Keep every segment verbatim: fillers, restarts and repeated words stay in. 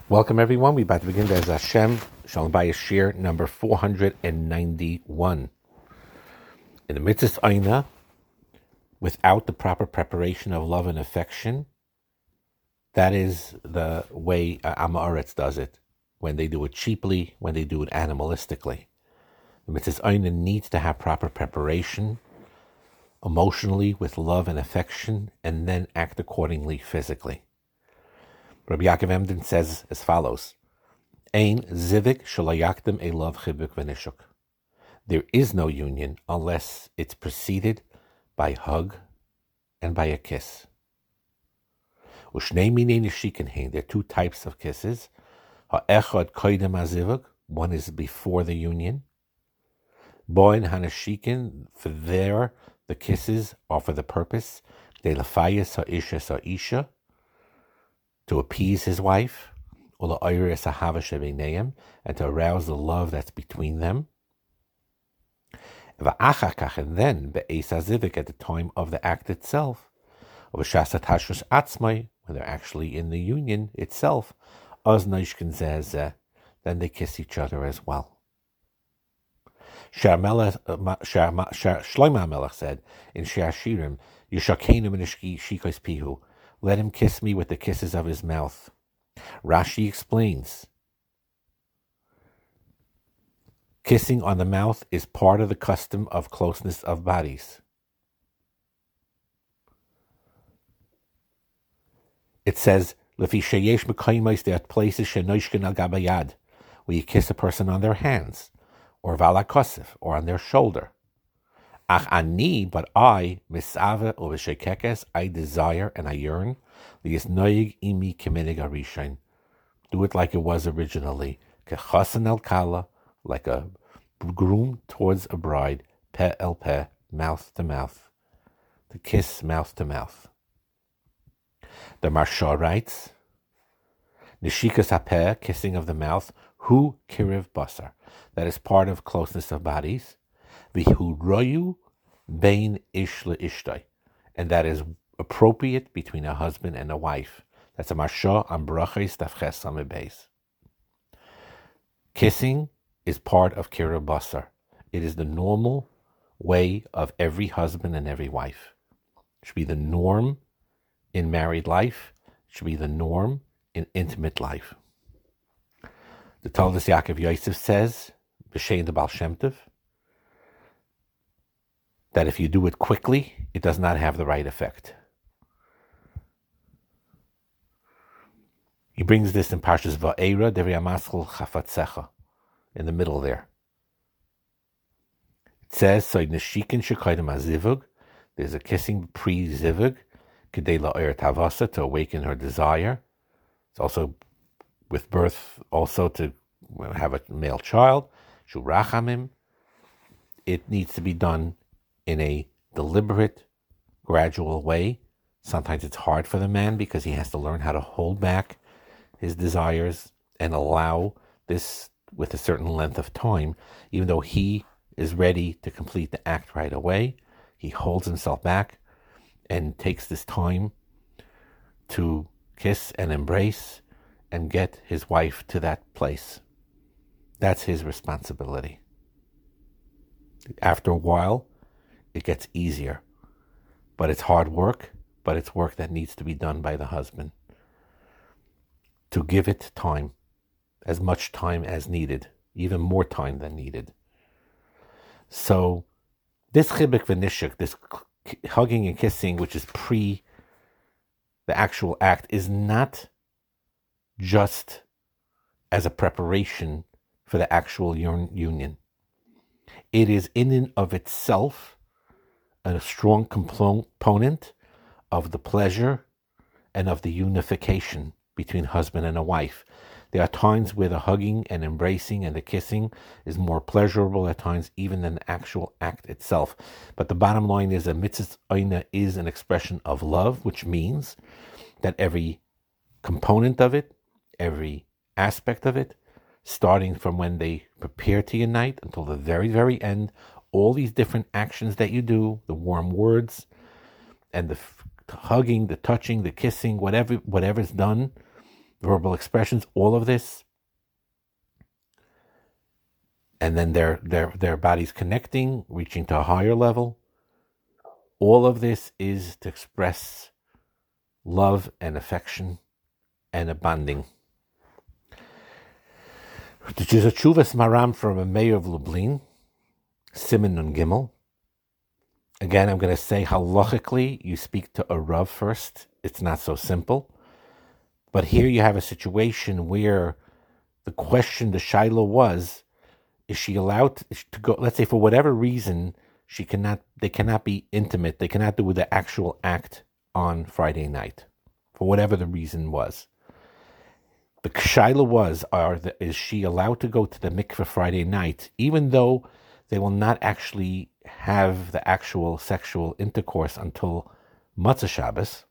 Welcome, everyone. We're about to begin Be'ez Hashem Shalom Bayis Shir number four hundred ninety-one. In the Mitzvah Aina, without the proper preparation of love and affection, that is the way uh, Amaretz does it. When they do it cheaply, when they do it animalistically. The Mitzvah Aina needs to have proper preparation, emotionally, with love and affection, and then act accordingly physically. Rabbi Yaakov Emden says as follows: Ein zivik shalayakdim elav chibuk v'nishuk. There is no union unless it's preceded by hug and by a kiss. Ushnei minei nishikin hein. There are two types of kisses. Ha'echad koydem hazivuk. One is before the union. Boin hanashikin. For there, the kisses are for the purpose de lafayis ha'isha sa'isha, to appease his wife, and to arouse the love that's between them. And then, at the time of the act itself, when they're actually in the union itself, then they kiss each other as well. Shlomo HaMelech said in Shir Hashirim, Yishakenu min shikos pihu, let him kiss me with the kisses of his mouth. Rashi explains, kissing on the mouth is part of the custom of closeness of bodies. It says, Lefi sheyesh mekayimos, there are places shenoishkin al gabayad, where you kiss a person on their hands, or valakosif, or on their shoulder. Ach ani, but I, misave uveshekekes, I desire and I yearn, li'yisnoyig imi keminig arishain. Do it like it was originally, kechasan el kala, like a groom towards a bride, pe el pe, mouth to mouth, to kiss mouth to mouth. The Maharsha writes, nishikas hapeh, kissing of the mouth, hu kiriv basar, that is part of closeness of bodies. V'hu bein ish le'ishtay, and that is appropriate between a husband and a wife. That's a Maharsha on Brachos Daf Ches Sameh Beis. Kissing is part of Kira Basar. It is the normal way of every husband and every wife. It should be the norm in married life. It should be the norm in intimate life. The Talmud Yaakov Yosef says, B'Shein the Baal Shem Tov, that if you do it quickly, it does not have the right effect. He brings this in Parshas Va'era, Devei Amaschel Chafatzecha, in the middle there. It says, so Neshikin Shekoydem HaZivug, there's a kissing pre-Zivug, Kedei La'er Tavasa, to awaken her desire. It's also with birth, also to have a male child. Shurachamim, it needs to be done in a deliberate, gradual way. Sometimes it's hard for the man because he has to learn how to hold back his desires and allow this with a certain length of time. Even though he is ready to complete the act right away, he holds himself back and takes this time to kiss and embrace and get his wife to that place. That's his responsibility. After a while, it gets easier, but it's hard work, but it's work that needs to be done by the husband. To give it time, as much time as needed, even more time than needed. So this chibuk v'nishuk, this hugging and kissing, which is pre the actual act, is not just as a preparation for the actual union. It is in and of itself a strong component of the pleasure and of the unification between husband and a wife. There are times where the hugging and embracing and the kissing is more pleasurable at times even than the actual act itself. But the bottom line is that mitzvah oina is an expression of love, which means that every component of it, every aspect of it, starting from when they prepare to unite until the very, very end, all these different actions that you do, the warm words and the hugging, the touching, the kissing, whatever whatever's done, verbal expressions, all of this, and then their their their bodies connecting, reaching to a higher level. All of this is to express love and affection and a bonding. Which is a Tshuvas Maram from a mayor of Lublin, Siman Nun Gimel. Again, I'm going to say halachically, you speak to a Rav first. It's not so simple. But here you have a situation where the question, the Shaila was, is she allowed to go, let's say for whatever reason, she cannot, they cannot be intimate, they cannot do the actual act on Friday night, for whatever the reason was. The Shaila was, are the, is she allowed to go to the mikveh Friday night, even though they will not actually have the actual sexual intercourse until Matzah Shabbos,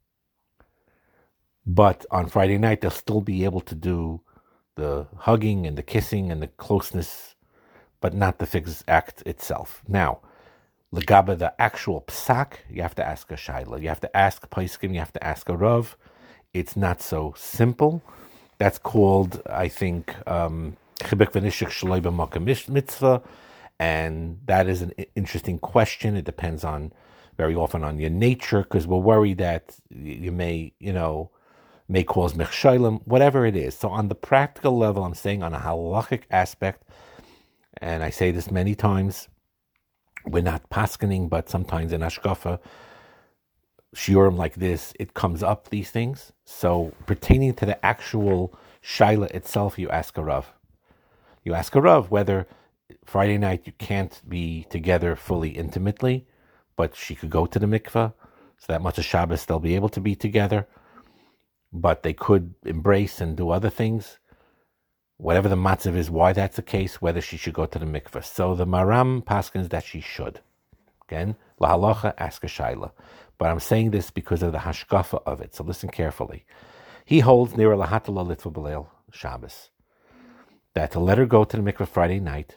but on Friday night they'll still be able to do the hugging and the kissing and the closeness, but not the fixed act itself. Now, Legaba, the actual psak, you have to ask a Shaila. You have to ask Paiskim, you have to ask a Rav. It's not so simple. That's called, I think, um, Chibuk v'nishik shaloi b'makom mitzvah, and that is an interesting question. It depends on, very often on your nature, because we're worried that you may, you know, may cause mechshalim, whatever it is. So on the practical level, I'm saying on a halachic aspect, and I say this many times, we're not paskening, but sometimes in Ashkafa, shiurim like this, it comes up, these things. So pertaining to the actual shaila itself, you ask a Rav. You ask a Rav whether Friday night you can't be together fully intimately, but she could go to the mikveh, so that much of Shabbos they'll be able to be together, but they could embrace and do other things. Whatever the matzav is, why that's the case, whether she should go to the mikveh. So the Maram paskins that she should. Again, la halacha, ask a shaila. But I'm saying this because of the hashkafa of it, so listen carefully. He holds near lahatala litva b'leil Shabbos, that to let her go to the mikveh Friday night,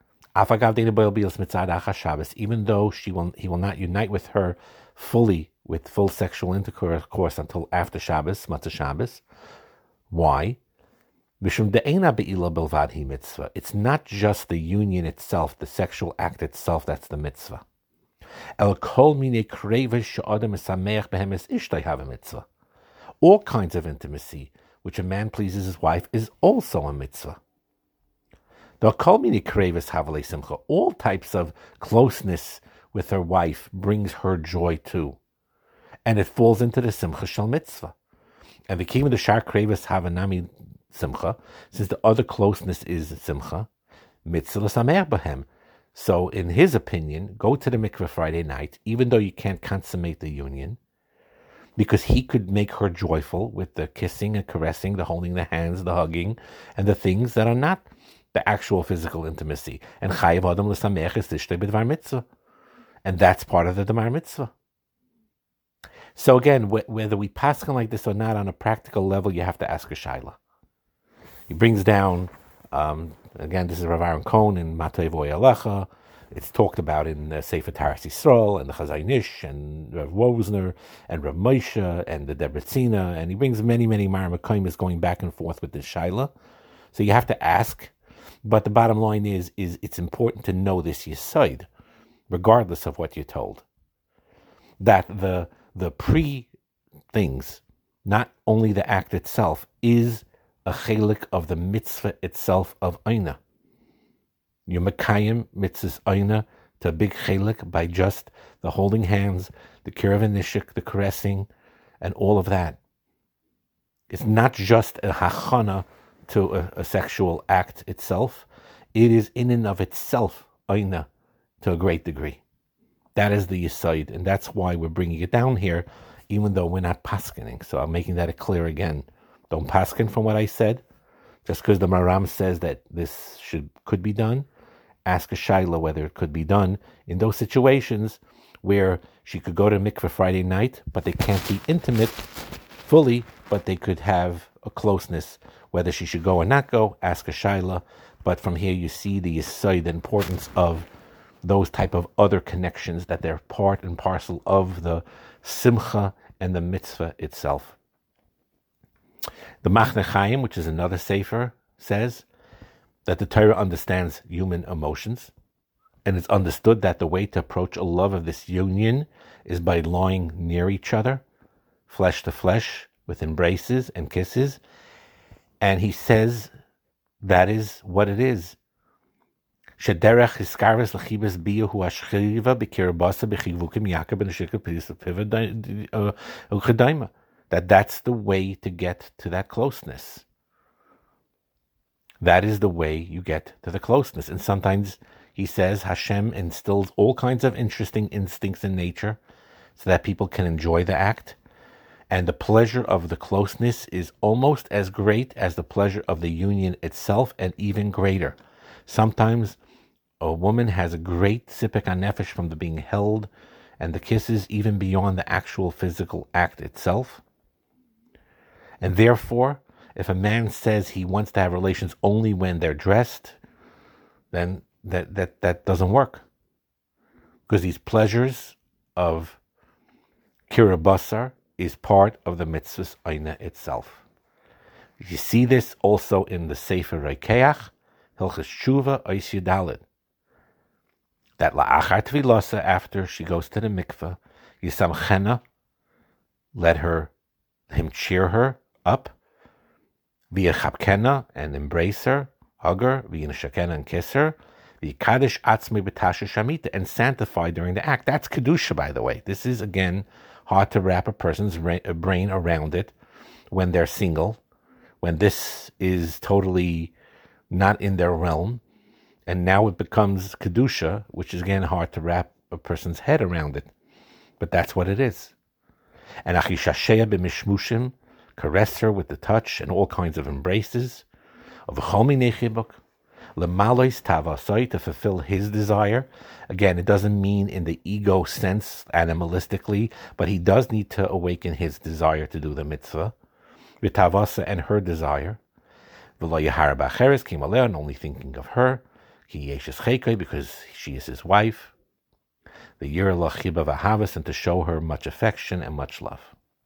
even though she will, he will not unite with her fully with full sexual intercourse until after Shabbos, Matzah Shabbos. Why? It's not just the union itself, the sexual act itself, that's the mitzvah. All kinds of intimacy, which a man pleases his wife, is also a mitzvah. All types of closeness with her wife brings her joy too. And it falls into the simcha shel mitzvah. And the kingdom of the shar krevis havanami simcha, since the other closeness is simcha, mitzvah l'sameach b'hem. So in his opinion, go to the mikveh Friday night, even though you can't consummate the union, because he could make her joyful with the kissing and caressing, the holding the hands, the hugging, and the things that are not the actual physical intimacy. And chayiv adam l'sameach is tishtei b'dvar mitzvah. And that's part of the Damar mitzvah. So again, wh- whether we paskin like this or not, on a practical level, you have to ask a shaila. He brings down, um, again, this is Rav Aaron Cohen in Matei Voy Alecha. It's talked about in uh, Sefer Taras Yisrael and the Chazai Nish and Rav Wozner and Rav Moshe and the Debretzina, and he brings many, many Maramakaim going back and forth with this shaila. So you have to ask, but the bottom line is, is it's important to know this yesod, regardless of what you're told, that the the pre things, not only the act itself, is a chelik of the mitzvah itself of Aina. You mekayim mitzvahs Aina to a big chelik by just the holding hands, the kiruv nishik, the caressing, and all of that. It's not just a hachana to a, a sexual act itself. It is in and of itself Aina to a great degree. That is the yesod, and that's why we're bringing it down here, even though we're not paskening. So I'm making that clear again. Don't pasken from what I said. Just because the Maram says that this should could be done, ask a shaila whether it could be done in those situations where she could go to mikveh Friday night, but they can't be intimate fully, but they could have a closeness. Whether she should go or not go, ask a shaila. But from here you see the yesod, the importance of those type of other connections, that they're part and parcel of the simcha and the mitzvah itself. The Machne Chaim, which is another sefer, says that the Torah understands human emotions, and it's understood that the way to approach a love of this union is by lying near each other, flesh to flesh, with embraces and kisses. And he says that is what it is. Shederech hiskarves lechibes biyahu ashchiva b'kirbasa b'chivukim yakab b'neshika pisapiva uchedaima. That that's the way to get to that closeness. That is the way you get to the closeness. And sometimes he says Hashem instills all kinds of interesting instincts in nature so that people can enjoy the act. And the pleasure of the closeness is almost as great as the pleasure of the union itself, and even greater. Sometimes a woman has a great sipek hanefesh from the being held and the kisses, even beyond the actual physical act itself. And therefore, if a man says he wants to have relations only when they're dressed, then that, that, that doesn't work. Because these pleasures of kirabasar is part of the mitzvahs aina itself. You see this also in the Sefer Reikeach, Hilchas Tshuva, Ois Yudalid. That la'achar tvilasa, after she goes to the mikveh, Yisam Chena, let her, him cheer her up, via chapkena, and embrace her, hug her, via shakena, and kiss her, via kaddish atzmi b'tasha shamita, and sanctify during the act. That's kedusha, by the way. This is, again, hard to wrap a person's brain around it when they're single, when this is totally not in their realm, and now it becomes kedusha, which is, again, hard to wrap a person's head around it. But that's what it is. And achishasheya b'mishmushim, caress her with the touch and all kinds of embraces, of chomi nechibuk, lemalois tavasai, to fulfill his desire. Again, it doesn't mean in the ego sense, animalistically, but he does need to awaken his desire to do the mitzvah, v'tavasa, and her desire. V'lo yahar b'acheres kim aleh, and only thinking of her, ki yeshes chekoi, because she is his wife, the yir lachiba v'havas, and to show her much affection and much love.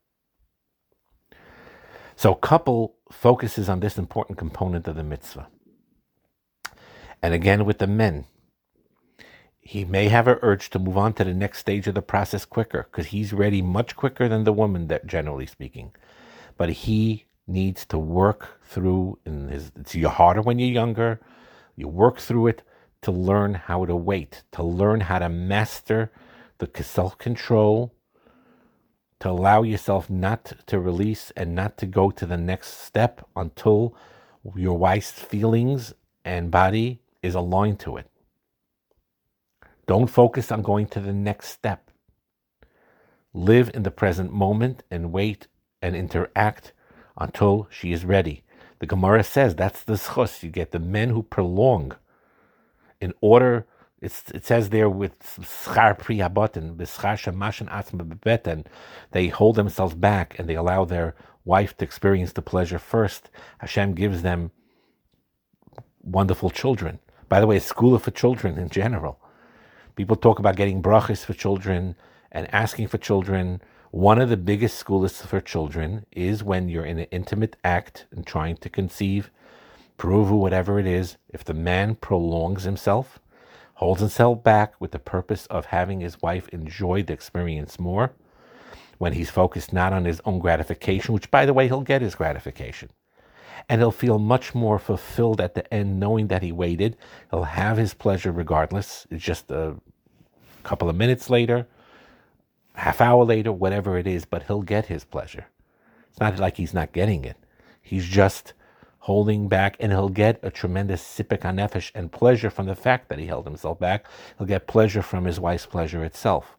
So couple focuses on this important component of the mitzvah. And again with the men, he may have an urge to move on to the next stage of the process quicker, because he's ready much quicker than the woman, that generally speaking. But he needs to work through, in his, it's harder when you're younger, you work through it to learn how to wait, to learn how to master the self-control, to allow yourself not to release and not to go to the next step until your wife's feelings and body is aligned to it. Don't focus on going to the next step. Live in the present moment and wait and interact until she is ready. The Gemara says that's the schus. You get the men who prolong in order. It's, it says there with schar pri habotin, b'schar shemashin atzma bebeten, they hold themselves back and they allow their wife to experience the pleasure first. Hashem gives them wonderful children. By the way, it's skula for children in general. People talk about getting brachas for children and asking for children. One of the biggest skulas for children is when you're in an intimate act and trying to conceive, pruvu, whatever it is. If the man prolongs himself, holds himself back with the purpose of having his wife enjoy the experience more, when he's focused not on his own gratification, which, by the way, he'll get his gratification. And he'll feel much more fulfilled at the end knowing that he waited. He'll have his pleasure regardless. It's just a couple of minutes later, half hour later, whatever it is, but he'll get his pleasure. It's not like he's not getting it. He's just holding back, and he'll get a tremendous sipek hanefesh and pleasure from the fact that he held himself back. He'll get pleasure from his wife's pleasure itself.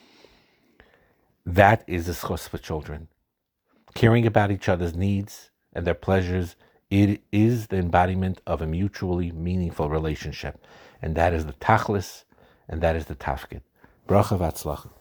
That is the schos for children. Caring about each other's needs and their pleasures, it is the embodiment of a mutually meaningful relationship. And that is the tachlis, and that is the tafkid. Bracha v'atzlacha.